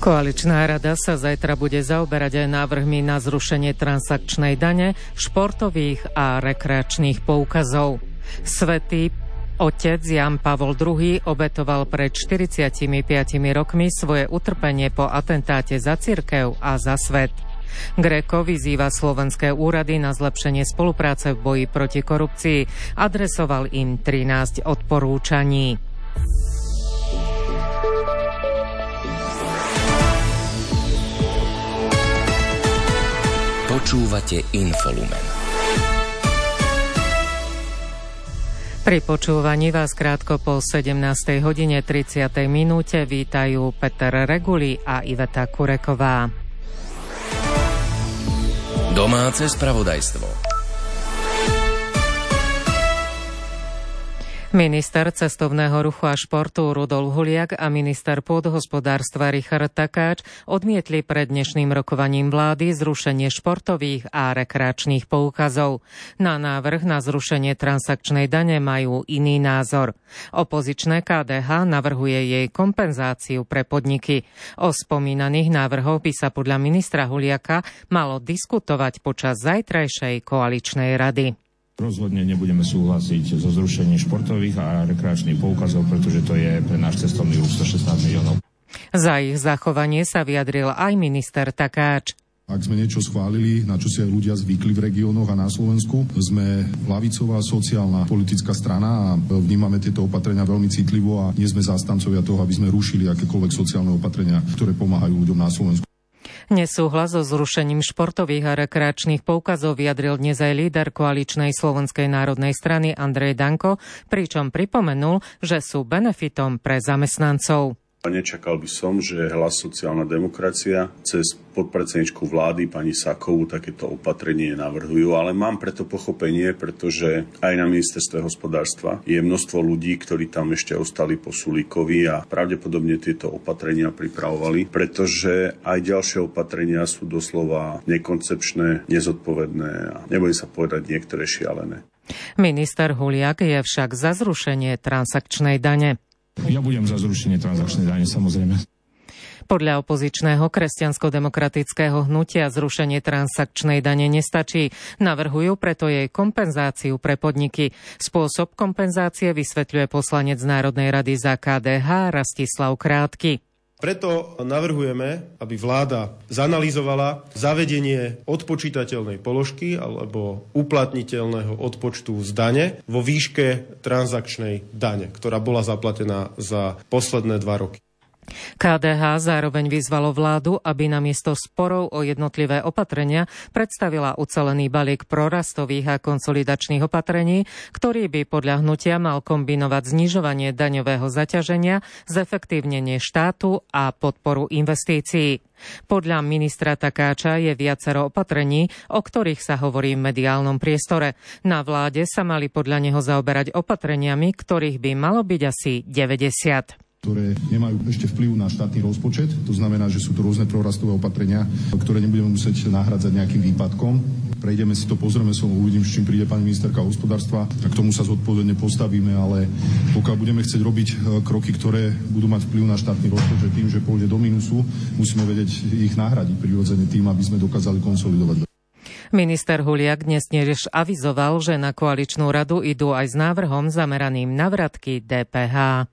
Koaličná rada sa zajtra bude zaoberať aj návrhmi na zrušenie transakčnej dane, športových a rekreačných poukazov. Svätý otec Ján Pavol II obetoval pred 45 rokmi svoje utrpenie po atentáte za cirkev a za svet. Gréko vyzýva slovenské úrady na zlepšenie spolupráce v boji proti korupcii. Adresoval im 13 odporúčaní. Počúvate Infolumen. Pri počúvaní vás krátko po 17:30 vítajú Peter Reguli a Iveta Kureková. Domáce spravodajstvo. Minister cestovného ruchu a športu Rudolf Huliak a minister pôdohospodárstva Richard Takáč odmietli pred dnešným rokovaním vlády zrušenie športových a rekreačných poukazov. Na návrh na zrušenie transakčnej dane majú iný názor. Opozičné KDH navrhuje jej kompenzáciu pre podniky. O spomínaných návrhoch by sa podľa ministra Huliaka malo diskutovať počas zajtrajšej koaličnej rady. Rozhodne nebudeme súhlasiť so zrušením športových a rekreačných poukazov, pretože to je pre náš cestovný ruch 116 miliónov. Za ich zachovanie sa vyjadril aj minister Takáč. Ak sme niečo schválili, na čo si aj ľudia zvykli v regiónoch a na Slovensku, sme ľavicová sociálna politická strana a vnímame tieto opatrenia veľmi citlivo a nie sme zástancovia toho, aby sme rušili akékoľvek sociálne opatrenia, ktoré pomáhajú ľuďom na Slovensku. Nesúhlas so zrušením športových a rekreačných poukazov vyjadril dnes aj líder koaličnej Slovenskej národnej strany Andrej Danko, pričom pripomenul, že sú benefitom pre zamestnancov. Nečakal by som, že Hlas sociálna demokracia cez podpredsedničku vlády pani Sakovú takéto opatrenie navrhujú, ale mám preto pochopenie, pretože aj na ministerstve hospodárstva je množstvo ľudí, ktorí tam ešte ostali po Sulíkovi a pravdepodobne tieto opatrenia pripravovali, pretože aj ďalšie opatrenia sú doslova nekoncepčné, nezodpovedné a nebudem sa povedať niektoré šialené. Minister Huliak je však za zrušenie transakčnej dane. Ja budem za zrušenie transakčnej dane, samozrejme. Podľa opozičného kresťansko-demokratického hnutia zrušenie transakčnej dane nestačí. Navrhujú preto jej kompenzáciu pre podniky. Spôsob kompenzácie vysvetľuje poslanec Národnej rady za KDH Rastislav Krátky. Preto navrhujeme, aby vláda zanalyzovala zavedenie odpočítateľnej položky alebo uplatniteľného odpočtu z dane vo výške transakčnej dane, ktorá bola zaplatená za posledné 2 roky. KDH zároveň vyzvalo vládu, aby namiesto sporov o jednotlivé opatrenia predstavila ucelený balík prorastových a konsolidačných opatrení, ktorý by podľa hnutia mal kombinovať znižovanie daňového zaťaženia, zefektívnenie štátu a podporu investícií. Podľa ministra Takáča je viacero opatrení, o ktorých sa hovorí v mediálnom priestore. Na vláde sa mali podľa neho zaoberať opatreniami, ktorých by malo byť asi 90. Ktoré nemajú ešte vplyv na štátny rozpočet. To znamená, že sú to rôzne prorastové opatrenia, ktoré nebudeme musieť nahrádzať nejakým výpadkom. Prejdeme si to, pozrieme sa, uvidím, s čím príde pani ministerka hospodárstva a k tomu sa zodpovedne postavíme, ale pokiaľ budeme chcieť robiť kroky, ktoré budú mať vplyv na štátny rozpočet tým, že pôjde do minusu, musíme vedieť ich nahradiť prirodzene tým, aby sme dokázali konsolidovať. Minister Huliak dnes tiež avizoval, že na koaličnú radu idú aj s návrhom zameraným na vratky DPH.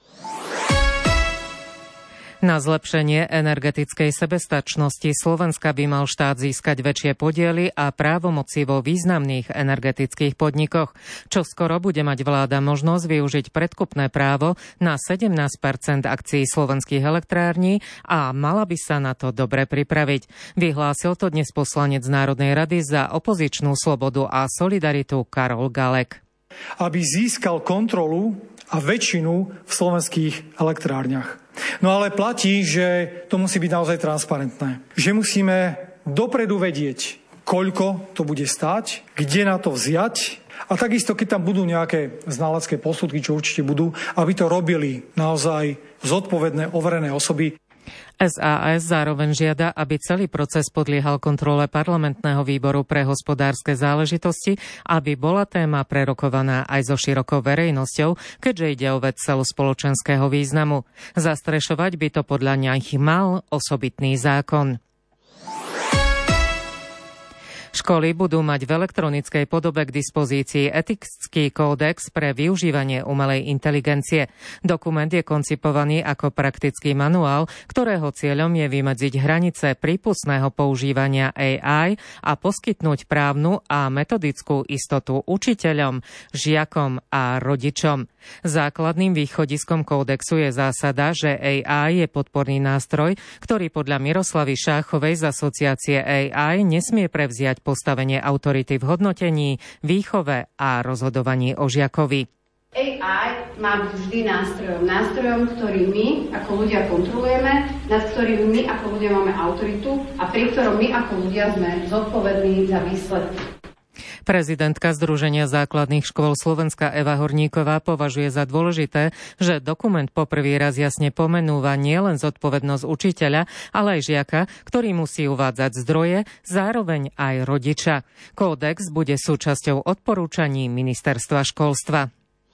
Na zlepšenie energetickej sebestačnosti Slovenska by mal štát získať väčšie podiely a právomoci vo významných energetických podnikoch. Čoskoro bude mať vláda možnosť využiť predkupné právo na 17% akcií slovenských elektrární a mala by sa na to dobre pripraviť. Vyhlásil to dnes poslanec Národnej rady za opozičnú slobodu a solidaritu Karol Galek. Aby získal kontrolu a väčšinu v slovenských elektrárniach. No ale platí, že to musí byť naozaj transparentné. Že musíme dopredu vedieť, koľko to bude stáť, kde na to vziať a takisto, keď tam budú nejaké znalecké posudky, čo určite budú, aby to robili naozaj zodpovedné, overené osoby. SAS zároveň žiada, aby celý proces podliehal kontrole parlamentného výboru pre hospodárske záležitosti, aby bola téma prerokovaná aj so širokou verejnosťou, keďže ide o vec celospoločenského významu. Zastrešovať by to podľa nich mal osobitný zákon. Školy budú mať v elektronickej podobe k dispozícii etický kódex pre využívanie umelej inteligencie. Dokument je koncipovaný ako praktický manuál, ktorého cieľom je vymedziť hranice prípustného používania AI a poskytnúť právnu a metodickú istotu učiteľom, žiakom a rodičom. Základným východiskom kódexu je zásada, že AI je podporný nástroj, ktorý podľa Miroslavy Šáchovej z asociácie AI nesmie prevziať postavenie autority v hodnotení, výchove a rozhodovaní o žiakovi. AI má byť vždy nástrojom, ktorý my ako ľudia kontrolujeme, nad ktorým my ako ľudia máme autoritu a pri ktorom my ako ľudia sme zodpovední za výsledky. Prezidentka Združenia základných škôl Slovenska Eva Horníková považuje za dôležité, že dokument poprvý raz jasne pomenúva nielen zodpovednosť učiteľa, ale aj žiaka, ktorý musí uvádzať zdroje, zároveň aj rodiča. Kódex bude súčasťou odporúčaní Ministerstva školstva.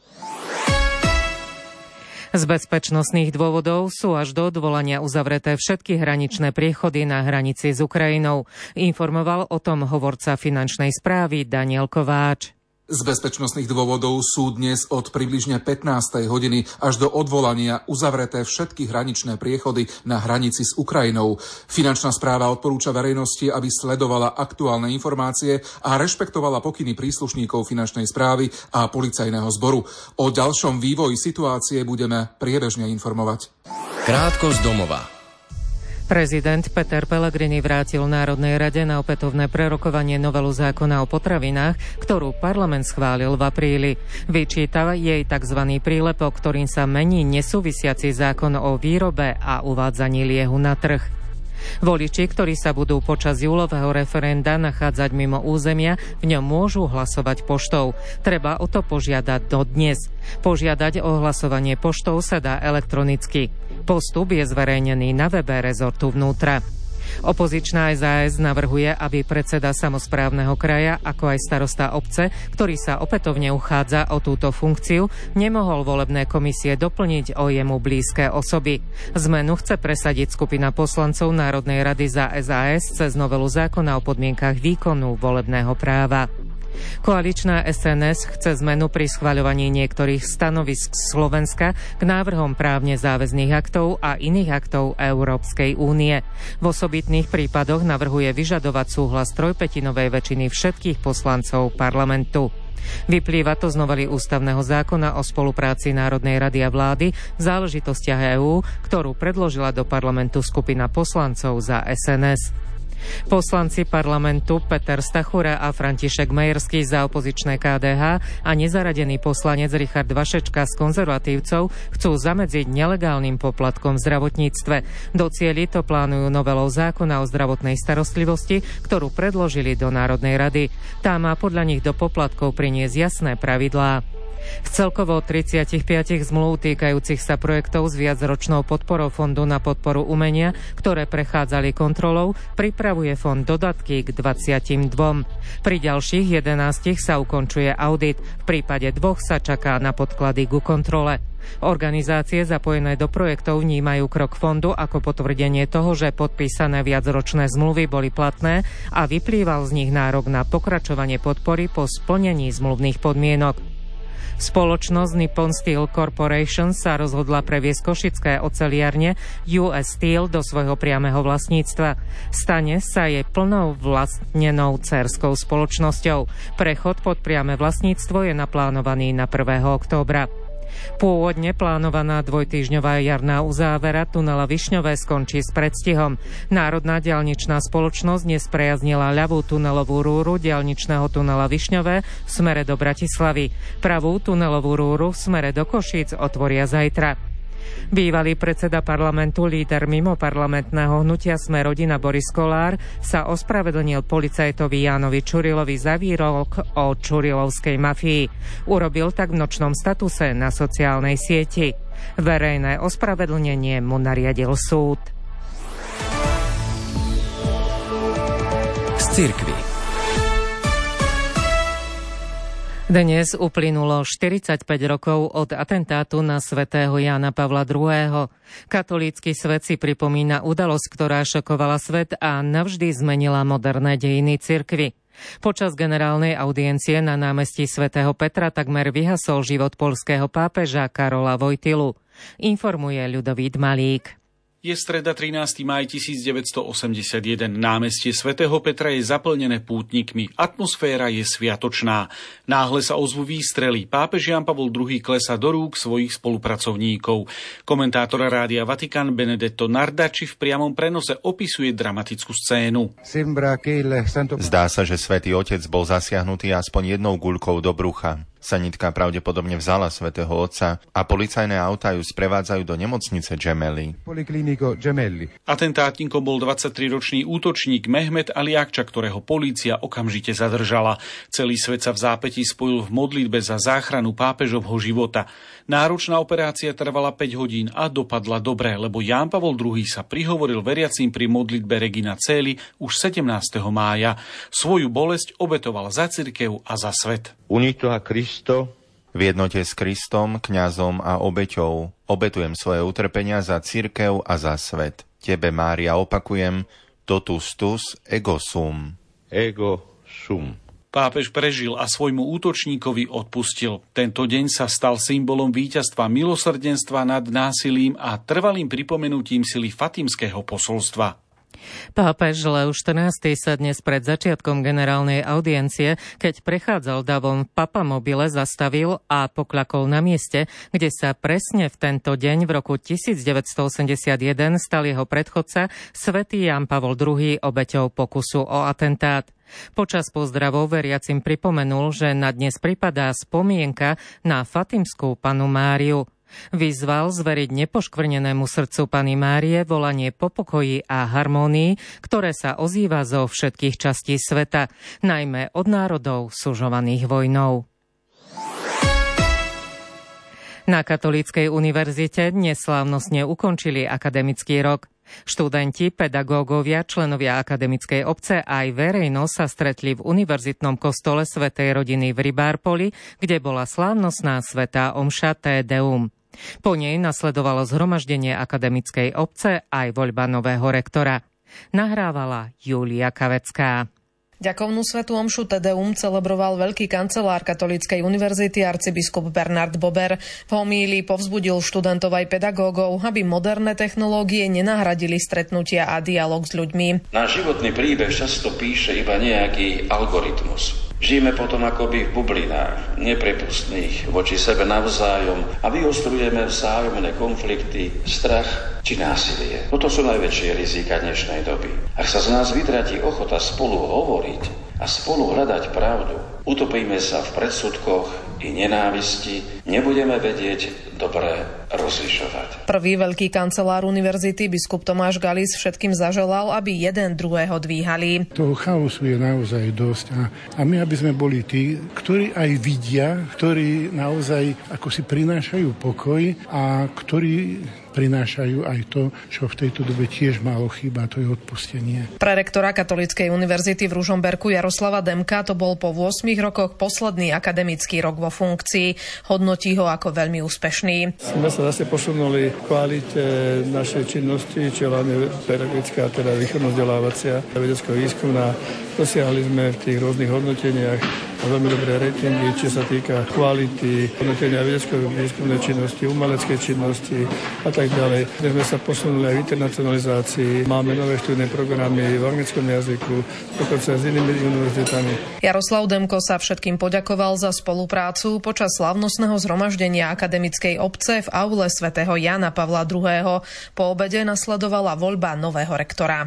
Z bezpečnostných dôvodov sú až do odvolania uzavreté všetky hraničné priechody na hranici s Ukrajinou. Informoval o tom hovorca finančnej správy Daniel Kováč. Z bezpečnostných dôvodov sú dnes od približne 15. hodiny až do odvolania uzavreté všetky hraničné priechody na hranici s Ukrajinou. Finančná správa odporúča verejnosti, aby sledovala aktuálne informácie a rešpektovala pokyny príslušníkov finančnej správy a policajného zboru. O ďalšom vývoji situácie budeme priebežne informovať. Krátko z domova. Prezident Peter Pellegrini vrátil Národnej rade na opätovné prerokovanie novelu zákona o potravinách, ktorú parlament schválil v apríli. Vyčíta jej tzv. Prílepok, ktorým sa mení nesúvisiaci zákon o výrobe a uvádzaní liehu na trh. Voliči, ktorí sa budú počas júlového referenda nachádzať mimo územia, v ňom môžu hlasovať poštou. Treba o to požiadať dodnes. Požiadať o hlasovanie poštou sa dá elektronicky. Postup je zverejnený na webe rezortu vnútra. Opozičná SAS navrhuje, aby predseda samosprávneho kraja, ako aj starosta obce, ktorý sa opätovne uchádza o túto funkciu, nemohol volebné komisie doplniť o jemu blízke osoby. Zmenu chce presadiť skupina poslancov Národnej rady za SAS cez novelu zákona o podmienkach výkonu volebného práva. Koaličná SNS chce zmenu pri schvaľovaní niektorých stanovisk Slovenska k návrhom právne záväzných aktov a iných aktov Európskej únie. V osobitných prípadoch navrhuje vyžadovať súhlas trojpätinovej väčšiny všetkých poslancov parlamentu. Vyplýva to z novely ústavného zákona o spolupráci Národnej rady a vlády v záležitostiach EÚ, ktorú predložila do parlamentu skupina poslancov za SNS. Poslanci parlamentu Peter Stachura a František Majerský za opozičné KDH a nezaradený poslanec Richard Vašečka z konzervatívcov chcú zamedziť nelegálnym poplatkom v zdravotníctve. Docieliť to plánujú novelou zákona o zdravotnej starostlivosti, ktorú predložili do Národnej rady. Tá má podľa nich do poplatkov priniesť jasné pravidlá. Z celkovo 35 zmluv týkajúcich sa projektov s viacročnou podporou Fondu na podporu umenia, ktoré prechádzali kontrolou, pripravuje fond dodatky k 22. Pri ďalších 11 sa ukončuje audit, v prípade 2 sa čaká na podklady ku kontrole. Organizácie zapojené do projektov vnímajú krok fondu ako potvrdenie toho, že podpísané viacročné zmluvy boli platné a vyplýval z nich nárok na pokračovanie podpory po splnení zmluvných podmienok. Spoločnosť Nippon Steel Corporation sa rozhodla previesť košické oceliarne US Steel do svojho priameho vlastníctva. Stane sa jej plnou vlastnenou dcérskou spoločnosťou. Prechod pod priame vlastníctvo je naplánovaný na 1. októbra. Pôvodne plánovaná dvojtýždňová jarná uzávera tunela Višňové skončí s predstihom. Národná diaľničná spoločnosť dnes prejaznila ľavú tunelovú rúru diaľničného tunela Višňové v smere do Bratislavy. Pravú tunelovú rúru v smere do Košíc otvoria zajtra. Bývalý predseda parlamentu, líder mimoparlamentného hnutia Sme rodina Boris Kollár sa ospravedlnil policajtovi Jánovi Čurilovi za výrok o čurilovskej mafii. Urobil tak v nočnom statuse na sociálnej sieti. Verejné ospravedlnenie mu nariadil súd. cirkvi. Dnes uplynulo 45 rokov od atentátu na svätého Jána Pavla II. Katolícky svet si pripomína udalosť, ktorá šokovala svet a navždy zmenila moderné dejiny cirkvi. Počas generálnej audiencie na námestí svätého Petra takmer vyhasol život poľského pápeža Karola Wojtylu. Informuje Ľudovít Malík. Je streda 13. maj 1981. Námestie svätého Petra je zaplnené pútnikmi. Atmosféra je sviatočná. Náhle sa ozvú výstrely. Pápež Ján Pavol II klesá do rúk svojich spolupracovníkov. Komentátor Rádia Vatikán Benedetto Nardači v priamom prenose opisuje dramatickú scénu. Zdá sa, že svätý Otec bol zasiahnutý aspoň jednou guľkou do brucha. Sanitka pravdepodobne vzala svätého Otca a policajné autá ju sprevádzajú do nemocnice Gemelli. Atentátnikom bol 23-ročný útočník Mehmet Aliakča, ktorého polícia okamžite zadržala. Celý svet sa v zápätí spojil v modlitbe za záchranu pápežovho života. Náročná operácia trvala 5 hodín a dopadla dobre, lebo Ján Pavol II sa prihovoril veriacim pri modlitbe Regina Coeli už 17. mája. Svoju bolesť obetoval za cirkev a za svet. V jednote s Kristom, kňazom a obeťou obetujem svoje utrpenia za cirkev a za svet. Tebe, Mária, opakujem, totus tus ego sum. Ego sum. Pápež prežil a svojmu útočníkovi odpustil. Tento deň sa stal symbolom víťazstva milosrdenstva nad násilím a trvalým pripomenutím sily fatimského posolstva. Pápež Leo XIV sa dnes pred začiatkom generálnej audiencie, keď prechádzal davom v papamobile, zastavil a pokľakol na mieste, kde sa presne v tento deň v roku 1981 stal jeho predchodca svätý Ján Pavol II obeťou pokusu o atentát. Počas pozdravov veriacim pripomenul, že na dnes pripadá spomienka na fatimskú panu Máriu. Vyzval zveriť nepoškvrnenému srdcu Panny Márie volanie po pokoji a harmónii, ktoré sa ozýva zo všetkých častí sveta, najmä od národov sužovaných vojnou. Na Katolíckej univerzite dnes slávnostne ukončili akademický rok. Študenti, pedagógovia, členovia akademickej obce aj verejnosť sa stretli v univerzitnom kostole svätej rodiny v Ribárpoli, kde bola slávnostná svätá omša Te Deum. Po nej nasledovalo zhromaždenie akademickej obce aj voľba nového rektora. Nahrávala Júlia Kavecká. Ďakovnú svätú omšu Te Deum celebroval veľký kancelár Katolíckej univerzity arcibiskup Bernard Bober. V homílii povzbudil študentov aj pedagógov, aby moderné technológie nenahradili stretnutia a dialog s ľuďmi. Náš životný príbeh často píše iba nejaký algoritmus. Žijeme potom akoby v bublinách, neprepustných voči sebe navzájom a vyostrujeme vzájomné konflikty, strach či násilie. Toto sú najväčšie rizika dnešnej doby. Ak sa z nás vytratí ochota spolu hovoriť a spolu hľadať pravdu, utopíme sa v predsudkoch i nenávisti, nebudeme vedieť dobre rozlišovať. Prvý veľký kancelár univerzity, biskup Tomáš Galis, všetkým zaželal, aby jeden druhého dvíhali. Toho chaosu je naozaj dosť a my, aby sme boli tí, ktorí aj vidia, ktorí naozaj ako si prinášajú pokoj a ktorí prinášajú aj to, čo v tejto dobe tiež málo chýba, to je odpustenie. Pre rektora Katolíckej univerzity v Ružomberku Jaroslava Demka to bol po 8 rokoch posledný akademický rok vo funkcii. Hodnotí ho ako veľmi úspešný. Sme sa zase posunuli v kvalite našej činnosti, čo hlavne pedagogická, teda výchovno-vzdelávacia a vedecko-výskumná. Dosiahli sme v tých rôznych hodnoteniach veľmi dobré ratingy, čo sa týka kvality hodnotenia vedecko-výskumnej činnosti, umeleckej činnosti a tak ďalej. Sme sa posunuli aj v internacionalizácii. Máme nové študijné programy v anglickom jazyku, dokonca s inými univerzitami. Jaroslav Demko sa všetkým poďakoval za spoluprácu počas slávnostného zhromaždenia akademickej obce v aule svätého Jána Pavla II. Po obede nasledovala voľba nového rektora.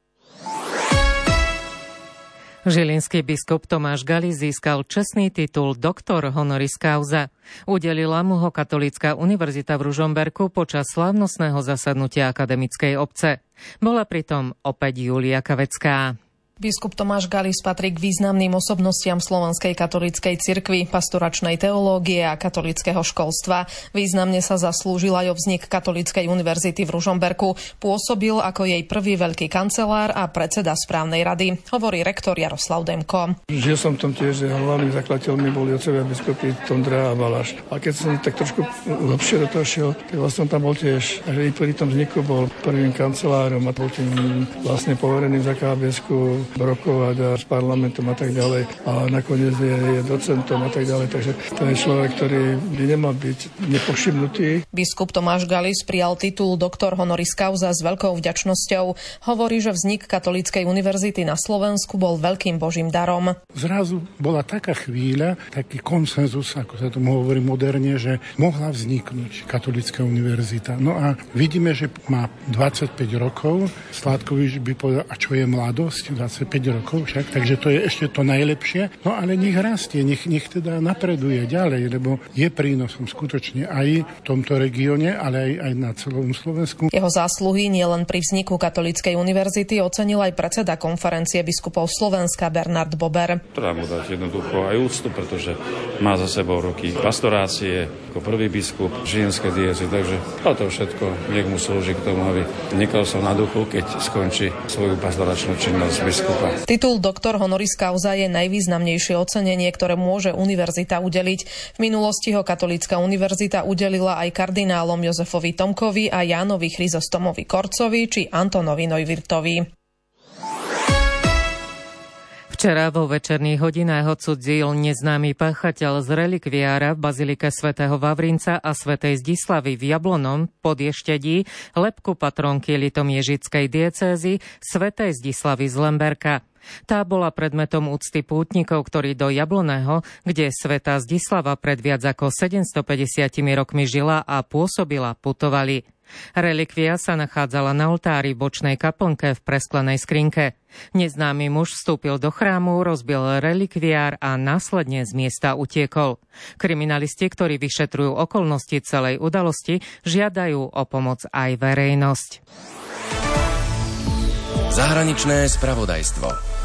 Žilinský biskup Tomáš Galis získal čestný titul doktor honoris causa. Udelila mu ho Katolícka univerzita v Ružomberku počas slávnostného zasadnutia akademickej obce. Bola pritom opäť Júlia Kavecká. Biskup Tomáš Galis patrí k významným osobnostiam Slovenskej katolíckej cirkvi, pastoračnej teológie a katolíckeho školstva. Významne sa zaslúžil aj o vznik Katolíckej univerzity v Ružomberku. Pôsobil ako jej prvý veľký kancelár a predseda správnej rady, hovorí rektor Jaroslav Demko. Žil som tam tiež, že hlavnými zakladateľmi boli otcovia biskupy Tondra a Balaš. A keď som tak trošku lepšie do toho šiel, tak vlastne tam bol tiež, že pri tom vzniku bol prvým kancelárom a bol tým vlastne povereným za KBS-ku rokovať a s parlamentom a tak ďalej. A nakoniec je docentom a tak ďalej. Takže to je človek, ktorý by nemal byť nepovšimnutý. Biskup Tomáš Galis prijal titul doktor honoris causa s veľkou vďačnosťou. Hovorí, že vznik Katolíckej univerzity na Slovensku bol veľkým božím darom. Zrazu bola taká chvíľa, taký konsenzus, ako sa tomu hovorí moderne, že mohla vzniknúť Katolícka univerzita. No a vidíme, že má 25 rokov. Sládkovič by povedal, a čo je mladosť? 25 rokov však, takže to je ešte to najlepšie. No ale nech rastie, nech teda napreduje ďalej, lebo je prínosom skutočne aj v tomto regióne, ale aj na celom Slovensku. Jeho zásluhy nielen pri vzniku Katolíckej univerzity ocenil aj predseda konferencie biskupov Slovenska Bernard Bober. Treba mu dať jednoducho aj úctu, pretože má za sebou roky pastorácie, ako prvý biskup žilinskej diézy, takže to všetko nech mu slúži k tomu, aby nekal sa na duchu, keď skončí svoju pastoračnú činnosť biskupa. Titul doktor honoris causa je najvýznamnejšie ocenenie, ktoré môže univerzita udeliť. V minulosti ho Katolícka univerzita udelila aj kardinálom Jozefovi Tomkovi a Jánovi Chryzostomovi Korcovi či Antonovi Neuwirthovi. Včera vo večerných hodinách odcudzil neznámy páchateľ z relikviára v bazilike svätého Vavrinca a svätej Zdislavy v Jablonom pod Ještedí lebku patronky litomiežickej diecézy svätej Zdislavy z Lemberka. Tá bola predmetom úcty pútnikov, ktorí do Jabloného, kde svätá Zdislava pred viac ako 750 rokmi žila a pôsobila, putovali. Relikvia sa nachádzala na oltári v bočnej kaplnke v presklenej skrinke. Neznámy muž vstúpil do chrámu, rozbil relikviár a následne z miesta utiekol. Kriminalisti, ktorí vyšetrujú okolnosti celej udalosti, žiadajú o pomoc aj verejnosť. Zahraničné spravodajstvo.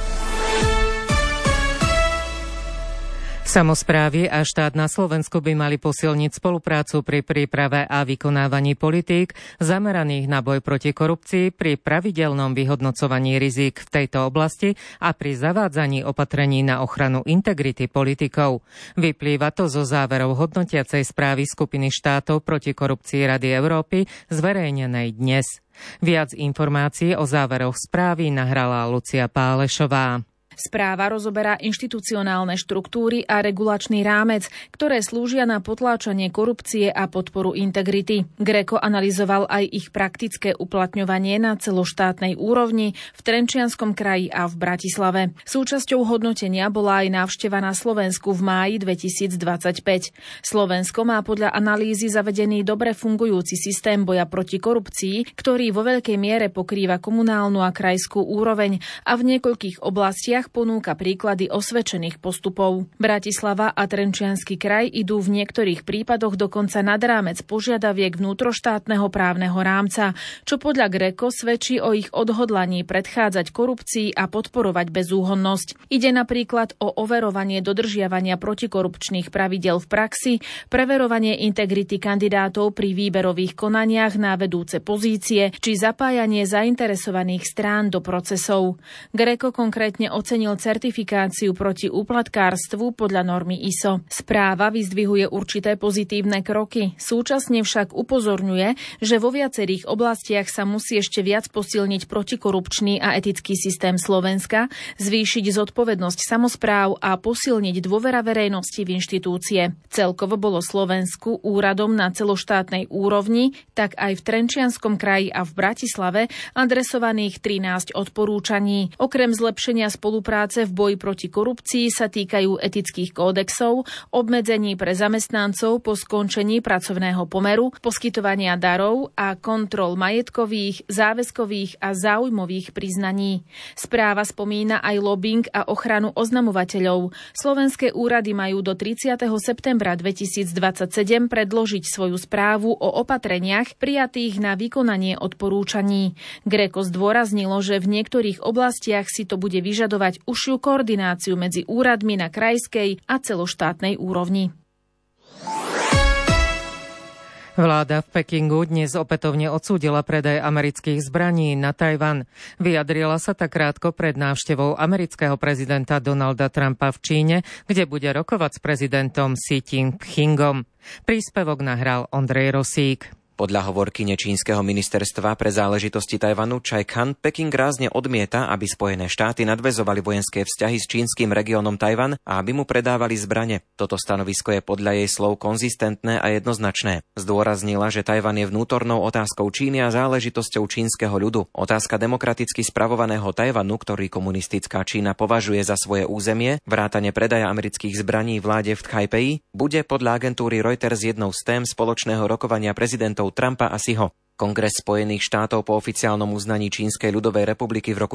Samosprávy a štát na Slovensku by mali posilniť spoluprácu pri príprave a vykonávaní politík zameraných na boj proti korupcii, pri pravidelnom vyhodnocovaní rizík v tejto oblasti a pri zavádzaní opatrení na ochranu integrity politikov. Vyplýva to zo záverov hodnotiacej správy skupiny štátov proti korupcii Rady Európy zverejnenej dnes. Viac informácií o záveroch správy nahrala Lucia Pálešová. Správa rozoberá inštitucionálne štruktúry a regulačný rámec, ktoré slúžia na potláčanie korupcie a podporu integrity. Greco analyzoval aj ich praktické uplatňovanie na celoštátnej úrovni v Trenčianskom kraji a v Bratislave. Súčasťou hodnotenia bola aj návšteva na Slovensku v máji 2025. Slovensko má podľa analýzy zavedený dobre fungujúci systém boja proti korupcii, ktorý vo veľkej miere pokrýva komunálnu a krajskú úroveň a v niekoľkých oblastiach ponúka príklady osvedčených postupov. Bratislava a Trenčiansky kraj idú v niektorých prípadoch dokonca nad rámec požiadaviek vnútroštátneho právneho rámca, čo podľa Greco svedčí o ich odhodlaní predchádzať korupcii a podporovať bezúhonnosť. Ide napríklad o overovanie dodržiavania protikorupčných pravidel v praxi, preverovanie integrity kandidátov pri výberových konaniach na vedúce pozície či zapájanie zainteresovaných strán do procesov. Greco konkrétne ocenil certifikáciu proti úplatkárstvu podľa normy ISO. Správa vyzdvihuje určité pozitívne kroky, súčasne však upozorňuje, že vo viacerých oblastiach sa musí ešte viac posilniť protikorupčný a etický systém Slovenska, zvýšiť zodpovednosť samospráv a posilniť dôvera verejnosti v inštitúcie. Celkovo bolo Slovensku úradom na celoštátnej úrovni, tak aj v Trenčianskom kraji a v Bratislave adresovaných 13 odporúčaní. Okrem zlepšenia spolupráce spolupráce v boji proti korupcii sa týkajú etických kódexov, obmedzení pre zamestnancov po skončení pracovného pomeru, poskytovania darov a kontrol majetkových, záväzkových a záujmových priznaní. Správa spomína aj lobbying a ochranu oznamovateľov. Slovenské úrady majú do 30. septembra 2027 predložiť svoju správu o opatreniach prijatých na vykonanie odporúčaní. Greco zdôraznilo, že v niektorých oblastiach si to bude vyžadovať užšiu koordináciu medzi úradmi na krajskej a celoštátnej úrovni. Vláda v Pekingu dnes opätovne odsúdila predaj amerických zbraní na Tajvan. Vyjadrila sa tak krátko pred návštevou amerického prezidenta Donalda Trumpa v Číne, kde bude rokovať s prezidentom Xi Jinpingom. Príspevok nahral Ondrej Rosík. Podľa hovorkyne čínskeho ministerstva pre záležitosti Tajvanu Chai Kan, Peking rázne odmieta, aby Spojené štáty nadväzovali vojenské vzťahy s čínskym regiónom Tajvan a aby mu predávali zbrane. Toto stanovisko je podľa jej slov konzistentné a jednoznačné. Zdôraznila, že Tajvan je vnútornou otázkou Číny a záležitosťou čínskeho ľudu. Otázka demokraticky spravovaného Tajvanu, ktorý komunistická Čína považuje za svoje územie, vrátane predaja amerických zbraní vláde v Tchajpeji, bude podľa agentúry Reuters jednou z tém spoločného rokovania prezidentov Trumpa a Xiho. Kongres Spojených štátov po oficiálnom uznaní Čínskej ľudovej republiky v roku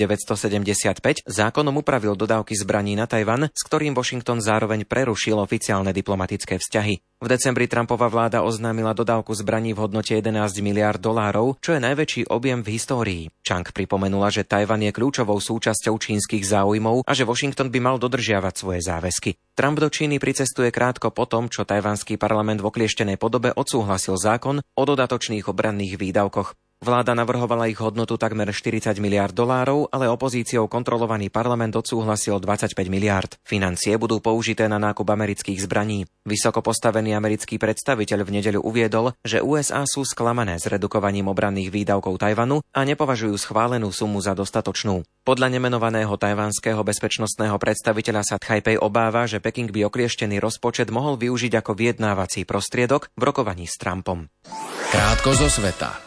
1975 zákonom upravil dodávky zbraní na Tajvan, s ktorým Washington zároveň prerušil oficiálne diplomatické vzťahy. V decembri Trumpova vláda oznámila dodávku zbraní v hodnote 11 miliárd $, čo je najväčší objem v histórii. Chang pripomenula, že Tajvan je kľúčovou súčasťou čínskych záujmov a že Washington by mal dodržiavať svoje záväzky. Trump do Číny pricestuje krátko po tom, čo tajvanský parlament v oklieštenej podobe odsúhlasil zákon o dodatočných obranných výdavkoch. Vláda navrhovala ich hodnotu takmer 40 miliárd $, ale opozíciou kontrolovaný parlament odsúhlasil 25 miliárd. Financie budú použité na nákup amerických zbraní. Vysoko postavený americký predstaviteľ v nedeľu uviedol, že USA sú sklamané s redukovaním obranných výdavkov Tajvanu a nepovažujú schválenú sumu za dostatočnú. Podľa nemenovaného tajvanského bezpečnostného predstaviteľa sa Tchajpej obáva, že Peking by oklieštený rozpočet mohol využiť ako vyjednávací prostriedok v rokovaní s Trumpom. Krátko zo sveta.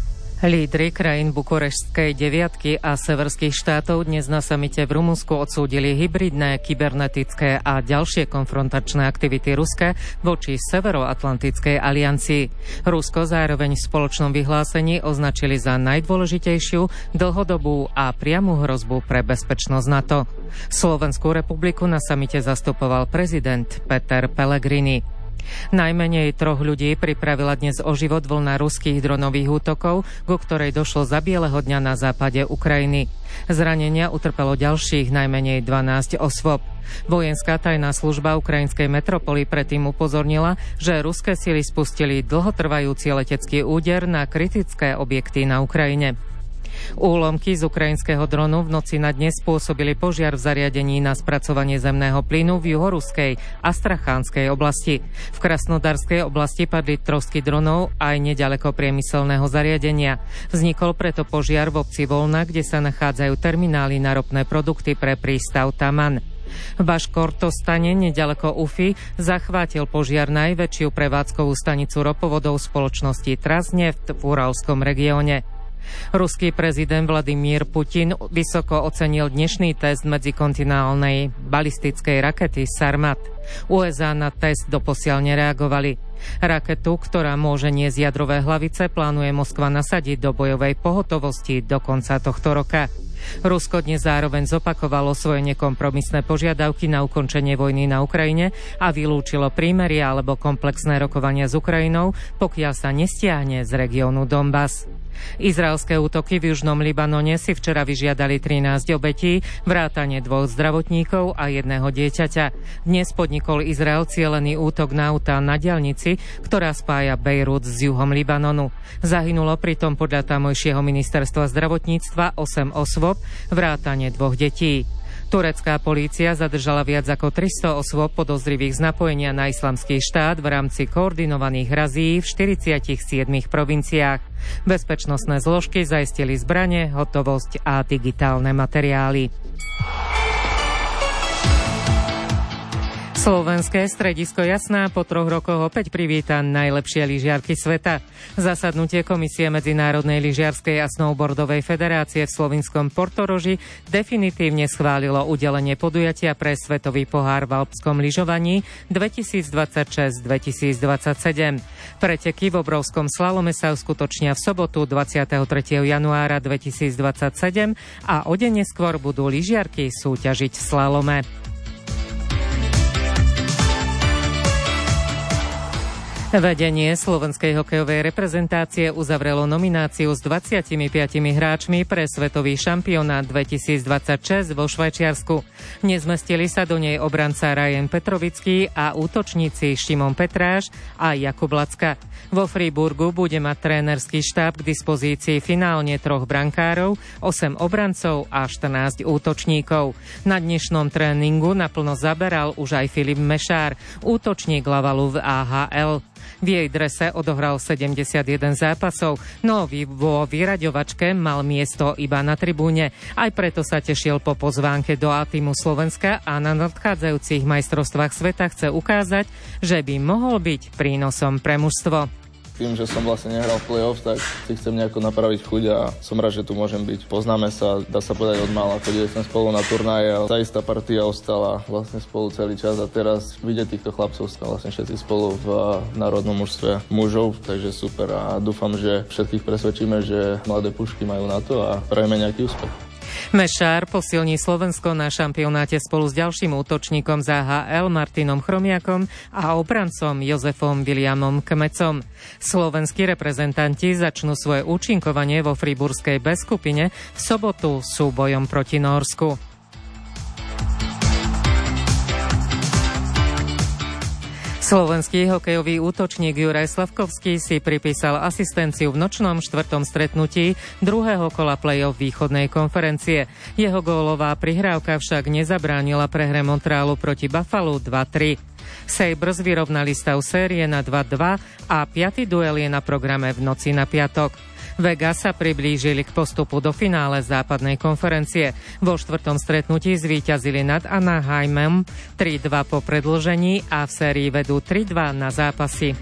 Lídri krajín Bukurešťskej deviatky a severských štátov dnes na samite v Rumunsku odsúdili hybridné, kybernetické a ďalšie konfrontačné aktivity Ruska voči Severoatlantickej aliancii. Rusko zároveň v spoločnom vyhlásení označili za najdôležitejšiu, dlhodobú a priamu hrozbu pre bezpečnosť NATO. Slovenskú republiku na samite zastupoval prezident Peter Pellegrini. Najmenej 3 ľudí pripravila dnes o život vlna ruských dronových útokov, ku ktorej došlo za bieleho dňa na západe Ukrajiny. Zranenia utrpelo ďalších najmenej 12 osôb. Vojenská tajná služba ukrajinskej metropoly predtým upozornila, že ruské sily spustili dlhotrvajúci letecký úder na kritické objekty na Ukrajine. Úlomky z ukrajinského dronu v noci na dnes spôsobili požiar v zariadení na spracovanie zemného plynu v juhoruskej Astrachánskej oblasti. V Krasnodarskej oblasti padli trosky dronov aj neďaleko priemyselného zariadenia. Vznikol preto požiar v obci Volna, kde sa nachádzajú terminály na ropné produkty pre prístav Taman. V Baškortostane, neďaleko Ufy, zachvátil požiar najväčšiu prevádzkovú stanicu ropovodov spoločnosti Transneft v Uralskom regióne. Ruský prezident Vladimír Putin vysoko ocenil dnešný test medzikontinentálnej balistickej rakety Sarmat. USA na test doposiaľ nereagovali. Raketu, ktorá môže niesť jadrové hlavice, plánuje Moskva nasadiť do bojovej pohotovosti do konca tohto roka. Rusko dnes zároveň zopakovalo svoje nekompromisné požiadavky na ukončenie vojny na Ukrajine a vylúčilo prímerie alebo komplexné rokovania s Ukrajinou, pokiaľ sa nestiahne z regiónu Donbas. Izraelské útoky v južnom Libanone si včera vyžiadali 13 obetí, vrátane 2 zdravotníkov a 1 dieťaťa. Dnes podnikol Izrael cielený útok na autá na diaľnici, ktorá spája Bejrút s juhom Libanonu. Zahynulo pritom podľa tamojšieho ministerstva zdravotníctva 8 osôb, vrátane 2 detí. Turecká polícia zadržala viac ako 300 osôb podozrivých z napojenia na islamský štát v rámci koordinovaných razí v 47 provinciách. Bezpečnostné zložky zaistili zbrane, hotovosť a digitálne materiály. Slovenské stredisko Jasná po 3 rokoch opäť privíta najlepšie lyžiarky sveta. Zasadnutie Komisie Medzinárodnej lyžiarskej a snowboardovej federácie v slovinskom Portoroži definitívne schválilo udelenie podujatia pre Svetový pohár v alpskom lyžovaní 2026-2027. Preteky v obrovskom slalome sa uskutočnia v sobotu 23. januára 2027 a o deň neskôr budú lyžiarky súťažiť v slalome. Vedenie slovenskej hokejovej reprezentácie uzavrelo nomináciu s 25 hráčmi pre svetový šampionát 2026 vo Švajčiarsku. Nezmestili sa do nej obranca Ryan Petrovický a útočníci Šimon Petráš a Jakub Lacka. Vo Friburgu bude mať trénerský štáb k dispozícii finálne 3 brankárov, 8 obrancov a 14 útočníkov. Na dnešnom tréningu naplno zaberal už aj Filip Mešár, útočník Lavalu v AHL. V jej drese odohral 71 zápasov, no vo vyraďovačke mal miesto iba na tribúne. Aj preto sa tešil po pozvánke do A-tímu Slovenska a na nadchádzajúcich majstrovstvách sveta chce ukázať, že by mohol byť prínosom pre mužstvo. Tým, že som vlastne nehral v play-off, tak si chcem nejako napraviť chuť a som rád, že tu môžem byť. Poznáme sa, dá sa povedať od mála, chodili sme spolu na turnaje a tá istá partia ostala vlastne spolu celý čas a teraz vidieť týchto chlapcov sme vlastne všetci spolu v národnom mužstve mužov, takže super a dúfam, že všetkých presvedčíme, že mladé pušky majú na to a prajeme nejaký úspech. Mešár posilní Slovensko na šampionáte spolu s ďalším útočníkom z AHL Martinom Chromiakom a obrancom Jozefom Williamom Kmecom. Slovenskí reprezentanti začnú svoje účinkovanie vo friburskej B skupine v sobotu súbojom proti Nórsku. Slovenský hokejový útočník Juraj Slavkovský si pripísal asistenciu v nočnom 4. stretnutí 2. kola play-off východnej konferencie. Jeho gólová prihrávka však nezabránila prehre Montrealu proti Buffalu 2-3. Sabres vyrovnali stav série na 2-2 a 5. duel je na programe v noci na piatok. Vegas sa priblížili k postupu do finále západnej konferencie. Vo 4. stretnutí zvíťazili nad Anaheimom 3-2 po predĺžení a v sérii vedú 3-2 na zápasy.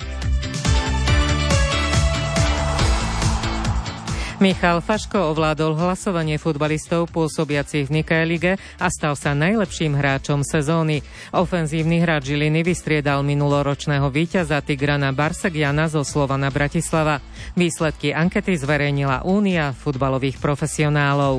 Michal Faško ovládol hlasovanie futbalistov pôsobiacich v Nikkei lige a stal sa najlepším hráčom sezóny. Ofenzívny hráč Žiliny vystriedal minuloročného víťaza Tigrana Barsegiana zo Slovana Bratislava. Výsledky ankety zverejnila Únia futbalových profesionálov.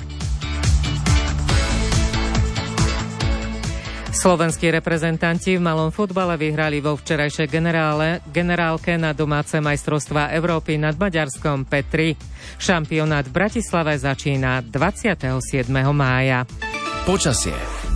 Slovenskí reprezentanti v malom futbale vyhrali vo včerajšej generálke na domáce majstrovstvá Európy nad Maďarskom P3. Šampionát v Bratislave začína 27. mája. Počasie.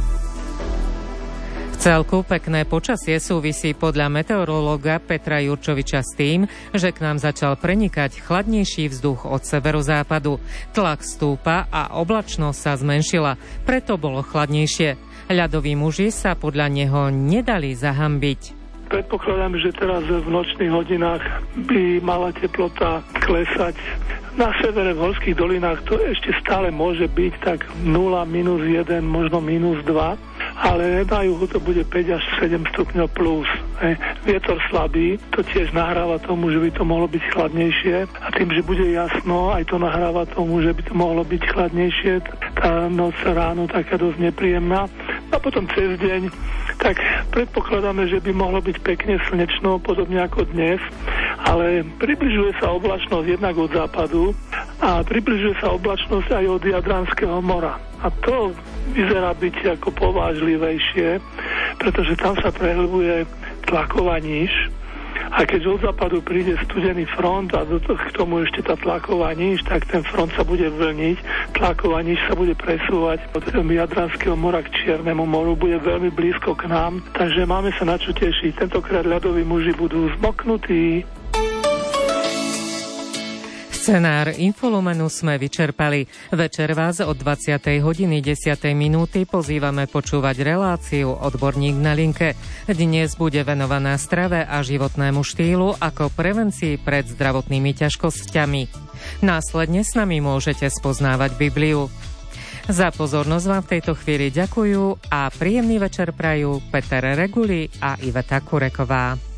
V celku pekné počasie súvisí podľa meteorológa Petra Jurčoviča s tým, že k nám začal prenikať chladnejší vzduch od severozápadu. Tlak stúpa a oblačnosť sa zmenšila, preto bolo chladnejšie. Ľadoví muži sa podľa neho nedali zahambiť. Predpokladám, že teraz v nočných hodinách by mala teplota klesať. Na severe v horských dolinách to ešte stále môže byť tak 0, -1, možno -2, ale na juhu to bude 5 až 7 stupňov plus. Vietor slabý, to tiež nahráva tomu, že by to mohlo byť chladnejšie a tým, že bude jasno, aj to nahráva tomu, že by to mohlo byť chladnejšie. Tá noc ráno taká dosť nepríjemná a potom cez deň tak predpokladáme, že by mohlo byť pekne slnečno, podobne ako dnes, ale približuje sa oblačnosť jednak od západu a približuje sa oblačnosť aj od Jadranského mora. A to vyzerá byť ako povážlivejšie, pretože tam sa prehlbuje tlaková níž a keď od západu príde studený front a k tomu ešte tá tlaková níž, tak ten front sa bude vlniť, tlaková níž sa bude presúvať od Jadranského mora k Čiernemu moru, bude veľmi blízko k nám, takže máme sa na čo tešiť. Tentokrát ľadoví muži budú zmoknutí. Scenár Infolumenu sme vyčerpali. Večer vás od 20. hodiny 10. minúty pozývame počúvať reláciu Odborník na linke. Dnes bude venovaná strave a životnému štýlu ako prevencii pred zdravotnými ťažkosťami. Následne s nami môžete spoznávať Bibliu. Za pozornosť vám v tejto chvíli ďakujú a príjemný večer prajú Peter Reguli a Iveta Kureková.